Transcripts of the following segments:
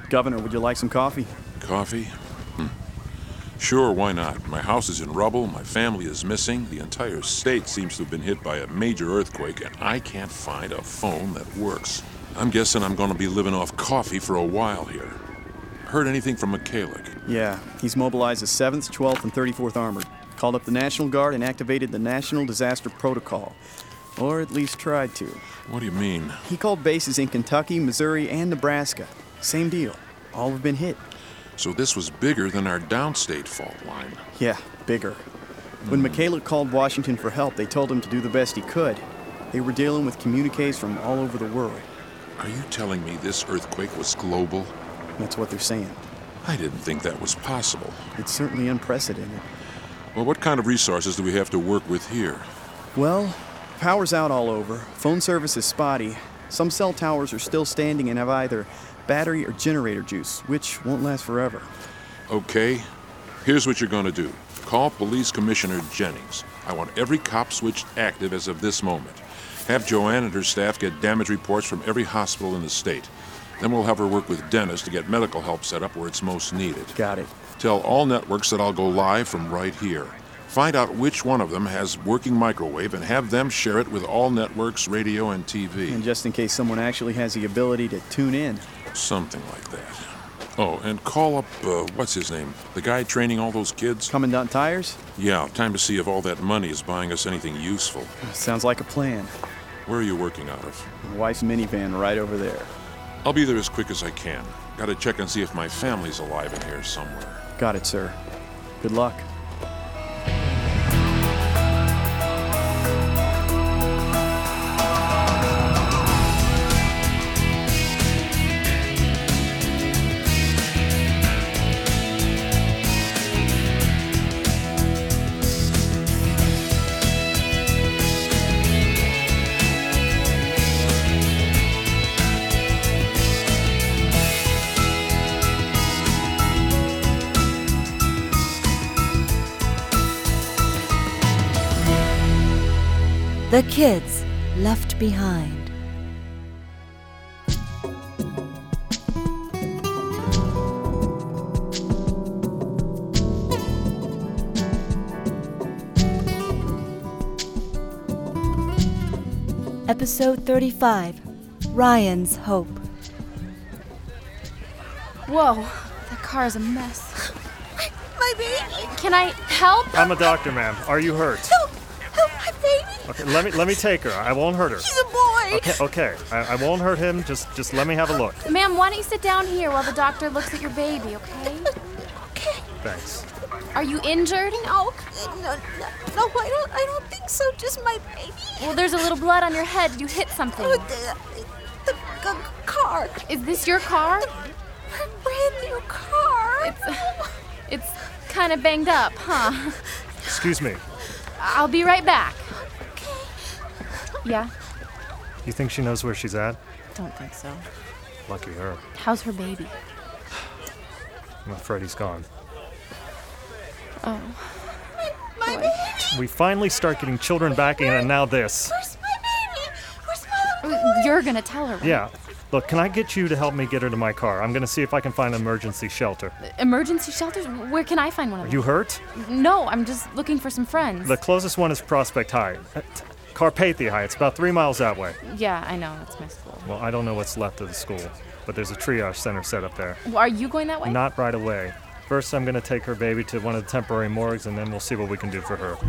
Governor, would you like some coffee? Coffee? Sure, why not? My house is in rubble, my family is missing, the entire state seems to have been hit by a major earthquake, and I can't find a phone that works. I'm guessing I'm going to be living off coffee for a while here. Heard anything from Mikhailik? Yeah, he's mobilized the 7th, 12th, and 34th Armored, called up the National Guard, and activated the National Disaster Protocol. Or at least tried to. What do you mean? He called bases in Kentucky, Missouri, and Nebraska. Same deal. All have been hit. So this was bigger than our downstate fault line. Yeah, bigger. When Mikhailik called Washington for help, they told him to do the best he could. They were dealing with communiques from all over the world. Are you telling me this earthquake was global? That's what they're saying. I didn't think that was possible. It's certainly unprecedented. Well, what kind of resources do we have to work with here? Well, power's out all over. Phone service is spotty. Some cell towers are still standing and have either battery or generator juice, which won't last forever. Okay, here's what you're going to do. Call Police Commissioner Jennings. I want every cop switched active as of this moment. Have Joanne and her staff get damage reports from every hospital in the state. Then we'll have her work with Dennis to get medical help set up where it's most needed. Got it. Tell all networks that I'll go live from right here. Find out which one of them has working microwave and have them share it with all networks, radio, and TV. And just in case someone actually has the ability to tune in. Something like that. Oh, and call up, what's his name? The guy training all those kids? Commandant Tires? Yeah, time to see if all that money is buying us anything useful. Sounds like a plan. Where are you working out of? My wife's minivan right over there. I'll be there as quick as I can. Gotta check and see if my family's alive in here somewhere. Got it, sir. Good luck. The Kids Left Behind. Episode 35, Ryan's Hope. Whoa, that car is a mess. My baby! Can I help? I'm a doctor, ma'am. Are you hurt? Help my baby! Okay, let me take her. I won't hurt her. He's a boy! Okay. I won't hurt him. Just let me have a look. Ma'am, why don't you sit down here while the doctor looks at your baby, okay? Okay. Thanks. Are you injured? No, I don't think so. Just my baby. Well, there's a little blood on your head. Did you hit something? The car. Is this your car? Brand new car. It's kind of banged up, huh? Excuse me. I'll be right back. Yeah? You think she knows where she's at? Don't think so. Lucky her. How's her baby? I'm afraid he's gone. Oh. My baby. We finally start getting children back in, and now this. Where's my baby? Where's my You're gonna tell her, right? Yeah. Look, can I get you to help me get her to my car? I'm gonna see if I can find an emergency shelter. Emergency shelters? Where can I find one of them? You hurt? No, I'm just looking for some friends. The closest one is Prospect High. Carpathia High. It's about 3 miles that way. Yeah, I know. That's my school. Well, I don't know what's left of the school, but there's a triage center set up there. Well, are you going that way? Not right away. First, I'm going to take her baby to one of the temporary morgues, and then we'll see what we can do for her.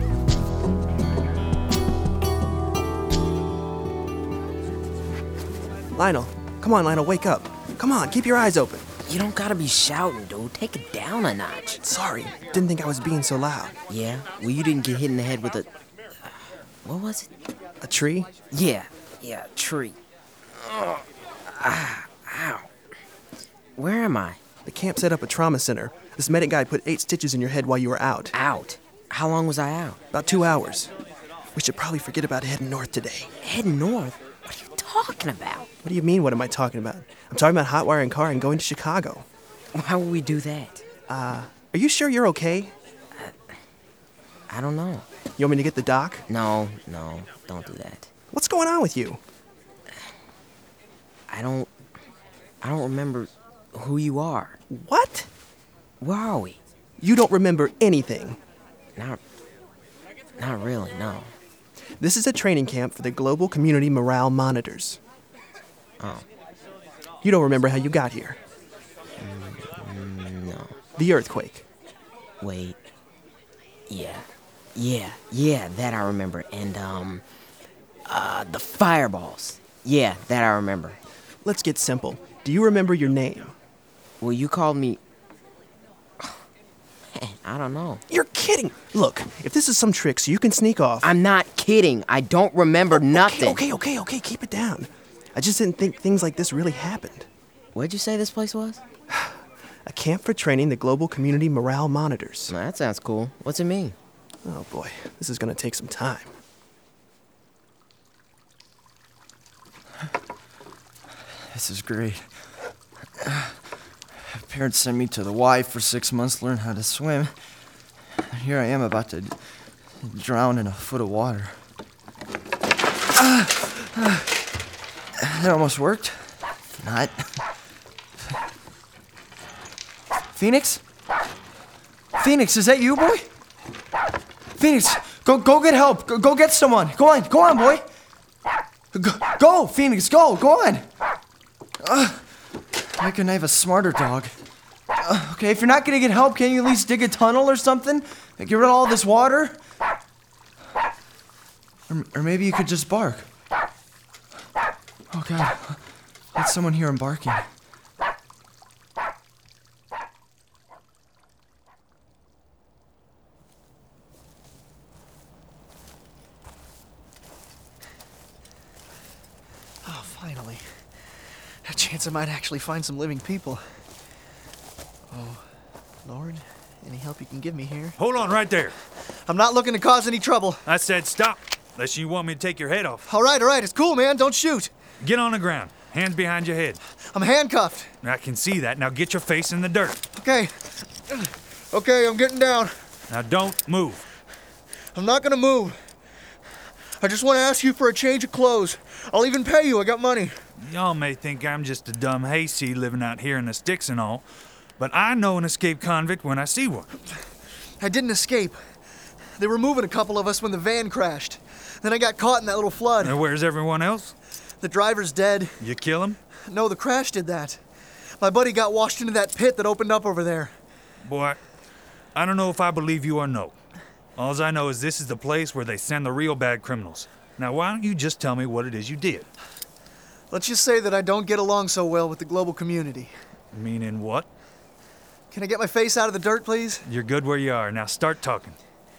Lionel, come on, Lionel, wake up. Come on, keep your eyes open. You don't gotta be shouting, dude. Take it down a notch. Sorry, didn't think I was being so loud. Yeah? Well, you didn't get hit in the head with a... what was it? A tree? Yeah, a tree. Oh, ow. Where am I? The camp set up a trauma center. This medic guy put 8 stitches in your head while you were out. Out? How long was I out? About 2 hours. We should probably forget about heading north today. Heading north? What are you talking about? What do you mean, what am I talking about? I'm talking about hot wiring car and going to Chicago. Why would we do that? Are you sure you're okay? I don't know. You want me to get the doc? No, don't do that. What's going on with you? I don't remember who you are. What? Where are we? You don't remember anything. Not really, no. This is a training camp for the Global Community Morale Monitors. Oh. You don't remember how you got here. No. The earthquake. Wait. Yeah, that I remember. And, the fireballs. Yeah, that I remember. Let's get simple. Do you remember your name? Well, you called me... Man, I don't know. You're kidding! Look, if this is some trick so you can sneak off... I'm not kidding. I don't remember nothing. Okay, keep it down. I just didn't think things like this really happened. What'd you say this place was? A camp for training the Global Community Morale Monitors. That sounds cool. What's it mean? Oh boy, this is gonna take some time. This is great. Parents sent me to the Y for 6 months to learn how to swim. Here I am about to drown in a foot of water. That almost worked. Not. Phoenix? Phoenix, is that you, boy? Phoenix, go get help. Go get someone. Go on, boy. Go, Phoenix, go on. Why couldn't I have a smarter dog? Okay, if you're not gonna get help, can you at least dig a tunnel or something? Get rid of all this water? Or maybe you could just bark. Oh God, that's someone here barking. Oh, finally. A chance I might actually find some living people. Oh, Lord, any help you can give me here? Hold on right there. I'm not looking to cause any trouble. I said stop, unless you want me to take your head off. All right, it's cool, man. Don't shoot. Get on the ground. Hands behind your head. I'm handcuffed. I can see that. Now get your face in the dirt. Okay, I'm getting down. Now don't move. I'm not gonna move. I just want to ask you for a change of clothes. I'll even pay you. I got money. Y'all may think I'm just a dumb hayseed living out here in the sticks and all, but I know an escaped convict when I see one. I didn't escape. They were moving a couple of us when the van crashed. Then I got caught in that little flood. And where's everyone else? The driver's dead. You kill him? No, the crash did that. My buddy got washed into that pit that opened up over there. Boy, I don't know if I believe you or no. All I know is this is the place where they send the real bad criminals. Now, why don't you just tell me what it is you did? Let's just say that I don't get along so well with the global community. Meaning what? Can I get my face out of the dirt, please? You're good where you are. Now start talking.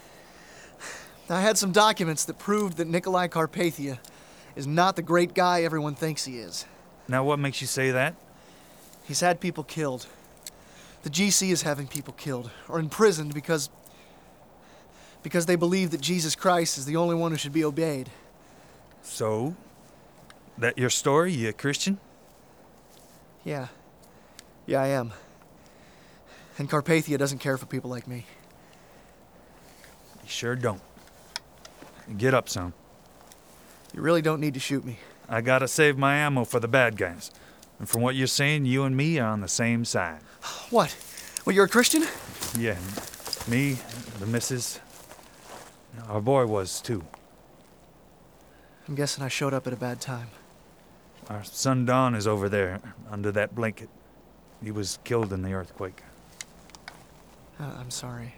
I had some documents that proved that Nikolai Carpathia is not the great guy everyone thinks he is. Now what makes you say that? He's had people killed. The GC is having people killed or imprisoned because they believe that Jesus Christ is the only one who should be obeyed. So? That your story? You a Christian? Yeah, I am. And Carpathia doesn't care for people like me. You sure don't. Get up, son. You really don't need to shoot me. I gotta save my ammo for the bad guys. And from what you're saying, you and me are on the same side. What? Well, you're a Christian? Yeah, me, the missus, our boy was too. I'm guessing I showed up at a bad time. Our son Don is over there, under that blanket. He was killed in the earthquake. I'm sorry.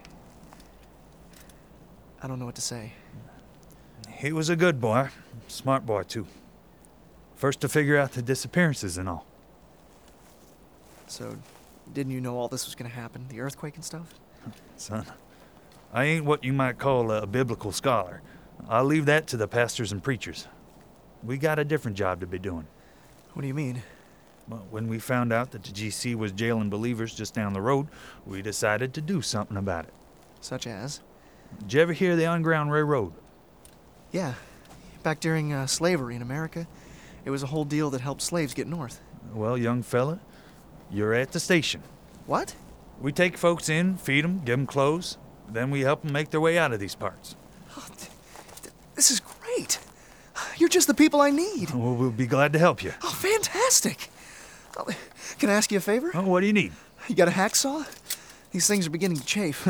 I don't know what to say. He was a good boy, smart boy too. First to figure out the disappearances and all. So, didn't you know all this was gonna happen? The earthquake and stuff? Son, I ain't what you might call a biblical scholar. I'll leave that to the pastors and preachers. We got a different job to be doing. What do you mean? Well, when we found out that the GC was jailing believers just down the road, we decided to do something about it. Such as? Did you ever hear the Underground Railroad? Yeah. Back during slavery in America, it was a whole deal that helped slaves get north. Well, young fella, you're at the station. What? We take folks in, feed them, give them clothes, then we help them make their way out of these parts. Oh, this is great. You're just the people I need. Well, we'll be glad to help you. Oh, fantastic. Can I ask you a favor? Oh, what do you need? You got a hacksaw? These things are beginning to chafe.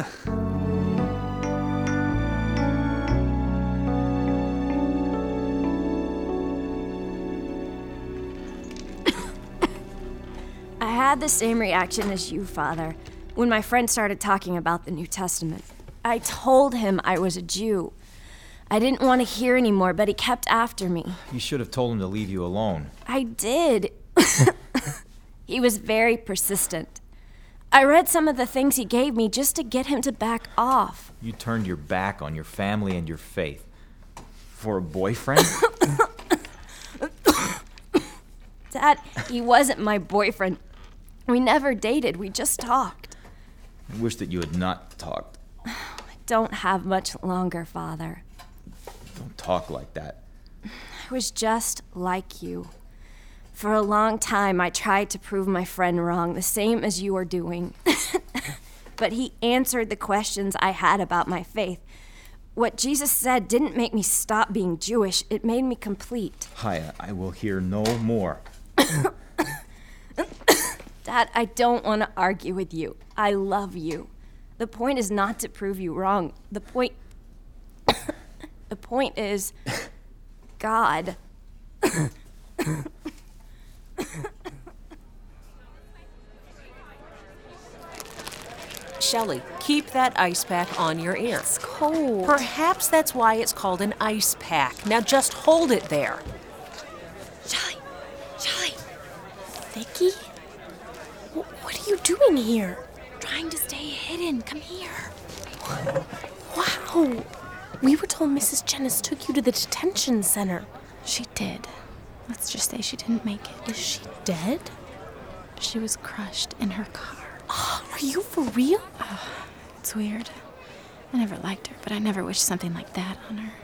I had the same reaction as you, Father, when my friend started talking about the New Testament. I told him I was a Jew. I didn't want to hear anymore, but he kept after me. You should have told him to leave you alone. I did. He was very persistent. I read some of the things he gave me just to get him to back off. You turned your back on your family and your faith. For a boyfriend? Dad, he wasn't my boyfriend. We never dated, we just talked. I wish that you had not talked. I don't have much longer, Father. Don't talk like that. I was just like you. For a long time, I tried to prove my friend wrong, the same as you are doing. But he answered the questions I had about my faith. What Jesus said didn't make me stop being Jewish. It made me complete. Haya, I will hear no more. Dad, I don't want to argue with you. I love you. The point is not to prove you wrong. The point is God. Shelley, keep that ice pack on your ear. It's cold. Perhaps that's why it's called an ice pack. Now just hold it there. Shelley. Vicky? What are you doing here? Trying to stay hidden. Come here. Wow. We were told Mrs. Jennings took you to the detention center. She did. Let's just say she didn't make it. Is she dead? She was crushed in her car. Oh, are you for real? It's weird. I never liked her, but I never wished something like that on her.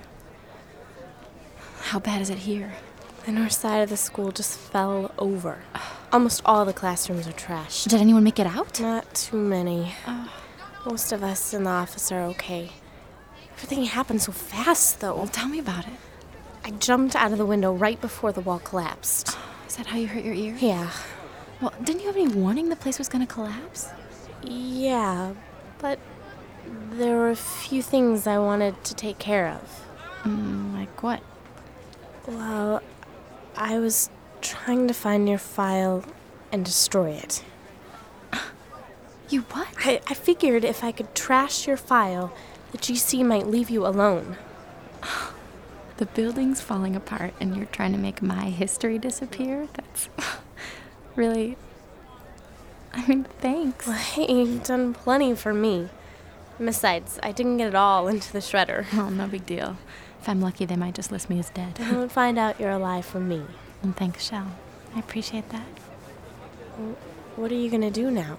How bad is it here? The north side of the school just fell over. Almost all the classrooms are trashed. Did anyone make it out? Not too many. Most of us in the office are okay. Everything happened so fast, though. Well, tell me about it. I jumped out of the window right before the wall collapsed. Is that how you hurt your ear? Yeah. Well, didn't you have any warning the place was going to collapse? Yeah, but there were a few things I wanted to take care of. Like what? Well, I was trying to find your file and destroy it. You what? I figured if I could trash your file, the GC might leave you alone. The building's falling apart and you're trying to make my history disappear? That's really... I mean, thanks. Well, hey, you've done plenty for me. Besides, I didn't get it all into the shredder. Oh, no big deal. If I'm lucky, they might just list me as dead. Don't find out you're alive from me. And thanks, Shell. I appreciate that. What are you gonna do now?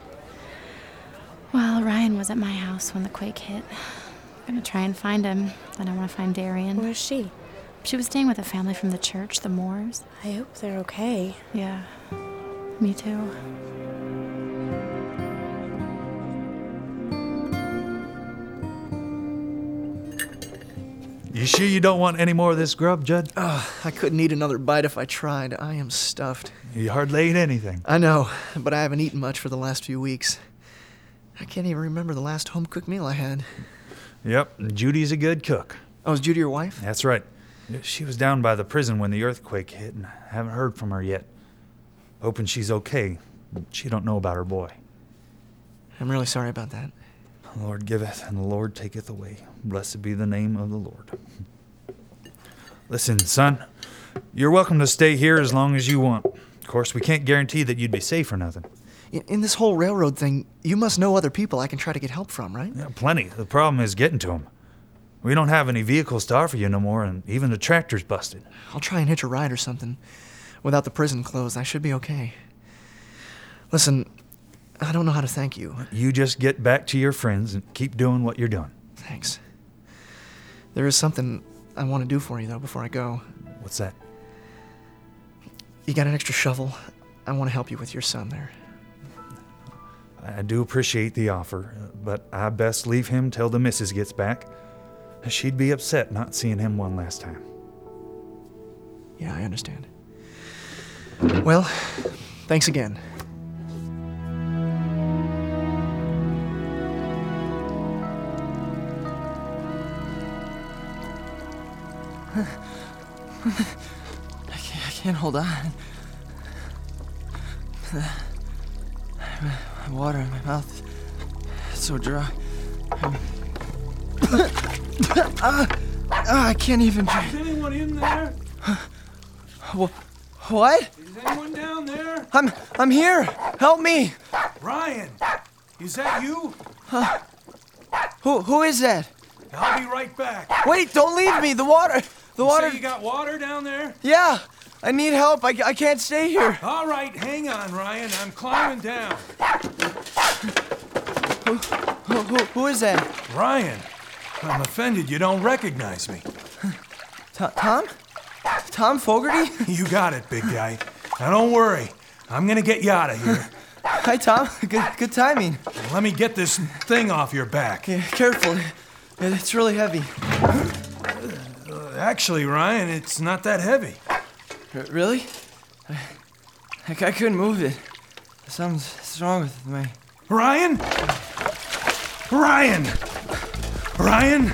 Well, Ryan was at my house when the quake hit. I'm gonna try and find him. Then I want to find Darian. Where's she? She was staying with a family from the church, the Moores. I hope they're okay. Yeah. Me too. You sure you don't want any more of this grub, Judd? I couldn't eat another bite if I tried. I am stuffed. You hardly ate anything. I know, but I haven't eaten much for the last few weeks. I can't even remember the last home-cooked meal I had. Yep, Judy's a good cook. Oh, is Judy your wife? That's right. She was down by the prison when the earthquake hit, and I haven't heard from her yet. Hoping she's okay. She don't know about her boy. I'm really sorry about that. The Lord giveth, and the Lord taketh away. Blessed be the name of the Lord. Listen, son, you're welcome to stay here as long as you want. Of course, we can't guarantee that you'd be safe or nothing. In this whole railroad thing, you must know other people I can try to get help from, right? Yeah, plenty. The problem is getting to them. We don't have any vehicles to offer you no more, and even the tractor's busted. I'll try and hitch a ride or something. Without the prison closed, I should be okay. Listen, I don't know how to thank you. You just get back to your friends and keep doing what you're doing. Thanks. There is something I want to do for you, though, before I go. What's that? You got an extra shovel? I want to help you with your son there. I do appreciate the offer, but I best leave him till the missus gets back. She'd be upset not seeing him one last time. Yeah, I understand. Well, thanks again. I can't hold on. Water in my mouth. It's so dry. I can't even. Is anyone in there? What? Is anyone down there? I'm here. Help me. Ryan, is that you? Who is that? I'll be right back. Wait, don't leave me. The water. Say you got water down there? Yeah. I need help. I can't stay here. All right, hang on, Ryan. I'm climbing down. Who is that? Ryan. I'm offended you don't recognize me. Tom? Tom Fogarty? You got it, big guy. Now don't worry. I'm gonna get you out of here. Hi, Tom. Good timing. Let me get this thing off your back. Yeah, careful. It's really heavy. Actually, Ryan, it's not that heavy. Really? I couldn't move it. Something's wrong with me. Ryan? Ryan! Ryan?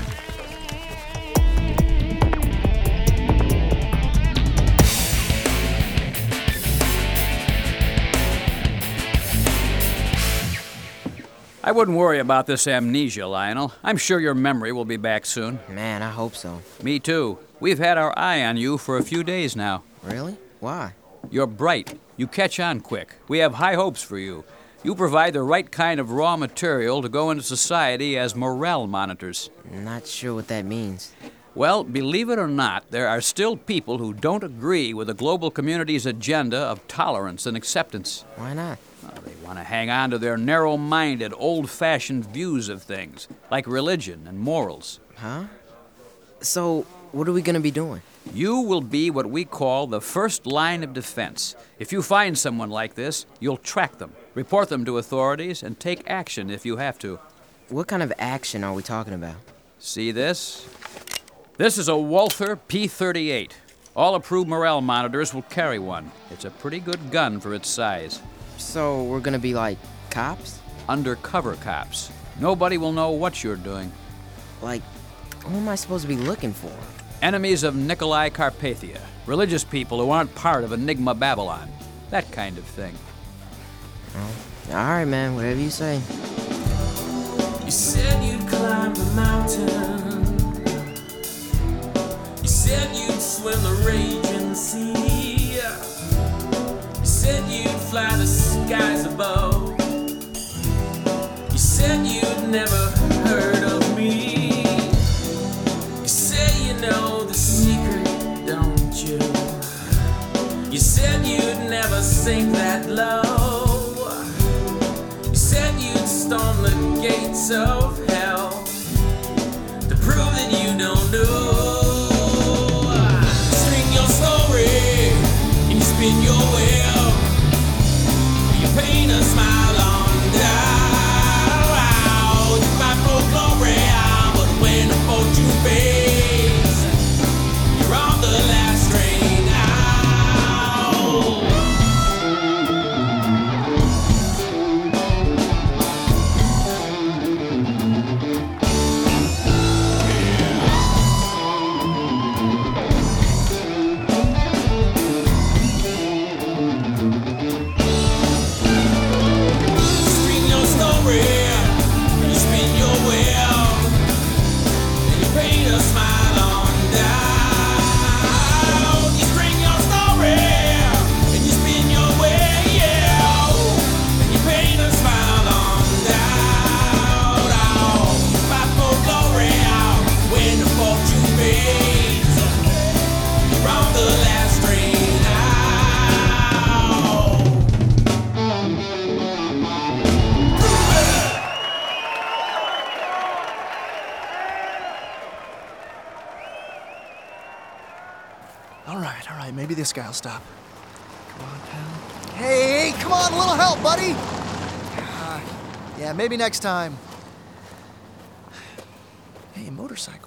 I wouldn't worry about this amnesia, Lionel. I'm sure your memory will be back soon. Man, I hope so. Me too. We've had our eye on you for a few days now. Really? Why? You're bright. You catch on quick. We have high hopes for you. You provide the right kind of raw material to go into society as morale monitors. Not sure what that means. Well, believe it or not, there are still people who don't agree with the global community's agenda of tolerance and acceptance. Why not? Well, they want to hang on to their narrow-minded, old-fashioned views of things, like religion and morals. Huh? So, what are we going to be doing? You will be what we call the first line of defense. If you find someone like this, you'll track them, report them to authorities, and take action if you have to. What kind of action are we talking about? See this? This is a Walther P-38. All approved morale monitors will carry one. It's a pretty good gun for its size. So we're gonna be like cops? Undercover cops. Nobody will know what you're doing. Like, who am I supposed to be looking for? Enemies of Nikolai Carpathia. Religious people who aren't part of Enigma Babylon. That kind of thing. Oh, all right, man. Whatever you say. You said you'd climb the mountain. You said you'd swim the raging sea. You said you'd fly the skies above. You said you'd never heard of me. You say you know the secret, don't you? You said you'd never sink that low. You said you'd storm the gates of hell to prove that you don't know. String your story and you spin your web. You paint a smile on down. You fight for glory, but when the fortune fades, you're on the last train out. All right, maybe this guy'll stop. Come on, pal. Hey, come on, a little help, buddy! Yeah, maybe next time. Hey, a motorcycle.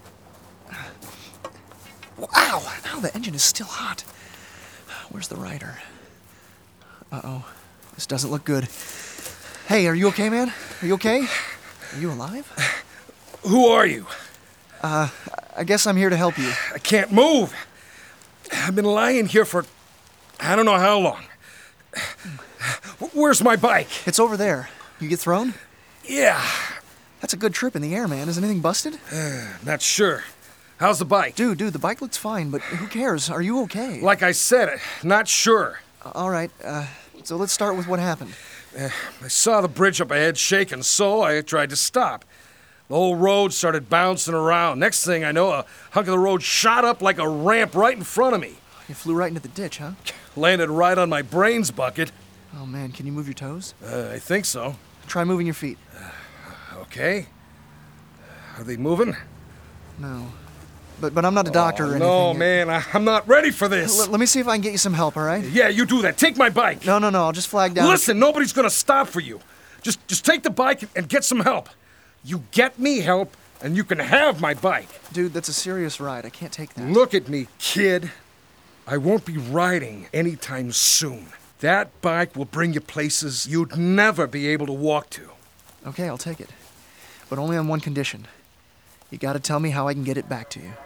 Wow, now the engine is still hot. Where's the rider? Uh-oh, this doesn't look good. Hey, are you okay, man? Are you okay? Are you alive? Who are you? I guess I'm here to help you. I can't move. I've been lying here for I don't know how long. Where's my bike? It's over there. You get thrown? Yeah. That's a good trip in the air, man. Is anything busted? Not sure. How's the bike? Dude, the bike looks fine, but who cares? Are you okay? Like I said, not sure. All right, so let's start with what happened. I saw the bridge up ahead shaking, so I tried to stop. The whole road started bouncing around. Next thing I know, a hunk of the road shot up like a ramp right in front of me. You flew right into the ditch, huh? Landed right on my brains bucket. Oh, man, can you move your toes? I think so. Try moving your feet. Okay. Are they moving? No. But I'm not a doctor or anything. No, man, I'm not ready for this. Let me see if I can get you some help, all right? Yeah, you do that. Take my bike. No, I'll just flag down. Listen, nobody's gonna stop for you. Just take the bike and get some help. You get me help, and you can have my bike. Dude, that's a serious ride. I can't take that. Look at me, kid. I won't be riding anytime soon. That bike will bring you places you'd never be able to walk to. Okay, I'll take it. But only on one condition. You gotta tell me how I can get it back to you.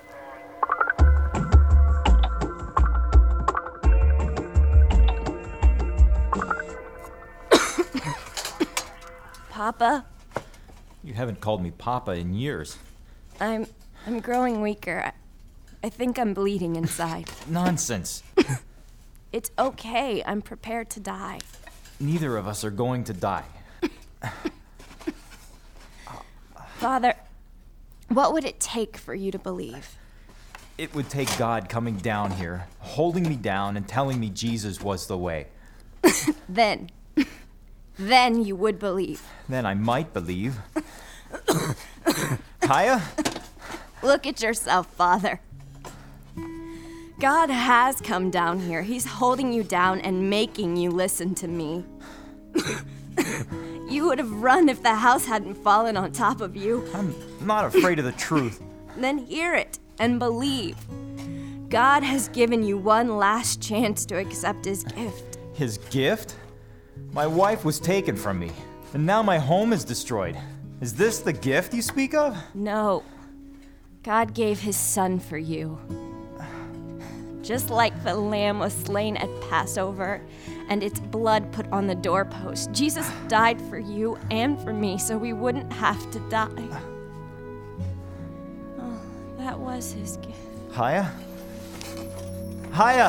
Papa? You haven't called me Papa in years. I'm growing weaker. I think I'm bleeding inside. Nonsense. It's okay. I'm prepared to die. Neither of us are going to die. Father, what would it take for you to believe? It would take God coming down here, holding me down and telling me Jesus was the way. Then you would believe. Then I might believe. Haya? Look at yourself, Father. God has come down here. He's holding you down and making you listen to me. You would have run if the house hadn't fallen on top of you. I'm not afraid of the truth. Then hear it and believe. God has given you one last chance to accept his gift. His gift? My wife was taken from me, and now my home is destroyed. Is this the gift you speak of? No. God gave his son for you. Just like the lamb was slain at Passover and its blood put on the doorpost, Jesus died for you and for me so we wouldn't have to die. Oh, that was his gift. Haya? Haya!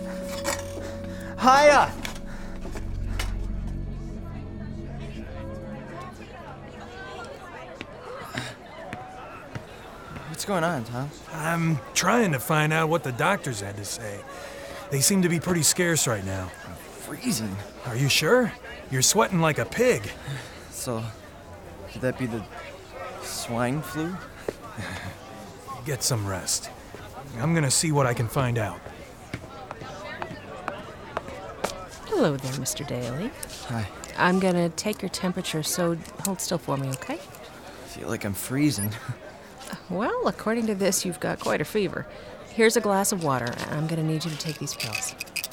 Haya! What's going on, Tom? I'm trying to find out what the doctors had to say. They seem to be pretty scarce right now. I'm freezing. Are you sure? You're sweating like a pig. So, could that be the swine flu? Get some rest. I'm gonna see what I can find out. Hello there, Mr. Daly. Hi. I'm gonna take your temperature, so hold still for me, okay? I feel like I'm freezing. Well, according to this, you've got quite a fever. Here's a glass of water. I'm gonna need you to take these pills.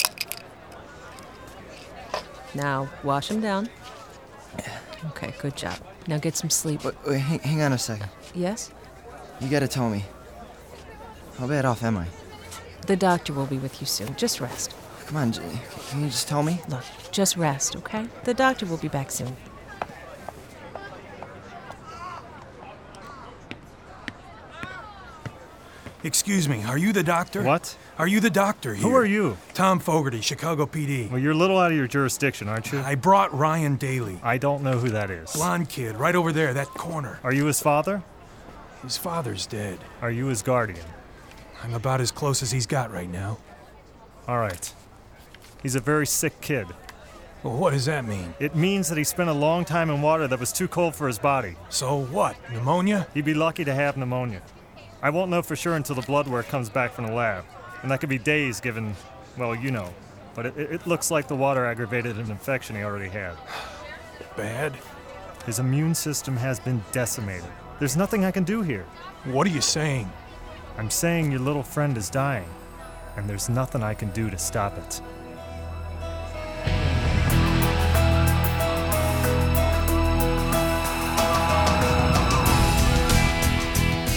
Now, wash them down. Okay, good job. Now get some sleep. Wait, hang on a second. Yes? You gotta tell me. How bad off am I? The doctor will be with you soon. Just rest. Come on, can you just tell me? Look, just rest, okay? The doctor will be back soon. Excuse me, are you the doctor? What? Are you the doctor here? Who are you? Tom Fogarty, Chicago PD. Well, you're a little out of your jurisdiction, aren't you? I brought Ryan Daly. I don't know who that is. Blonde kid, right over there, that corner. Are you his father? His father's dead. Are you his guardian? I'm about as close as he's got right now. All right. He's a very sick kid. Well, what does that mean? It means that he spent a long time in water that was too cold for his body. So what? Pneumonia? He'd be lucky to have pneumonia. I won't know for sure until the blood work comes back from the lab. And that could be days given, well, you know. But it looks like the water aggravated an infection he already had. Bad? His immune system has been decimated. There's nothing I can do here. What are you saying? I'm saying your little friend is dying, and there's nothing I can do to stop it.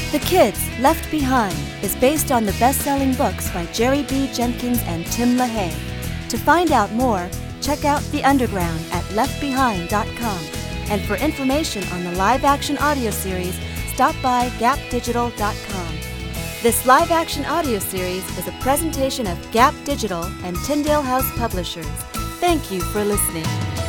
The Kids Left Behind is based on the best-selling books by Jerry B. Jenkins and Tim LaHaye. To find out more, check out The Underground at leftbehind.com. And for information on the live-action audio series, stop by gapdigital.com. This live-action audio series is a presentation of Gap Digital and Tyndale House Publishers. Thank you for listening.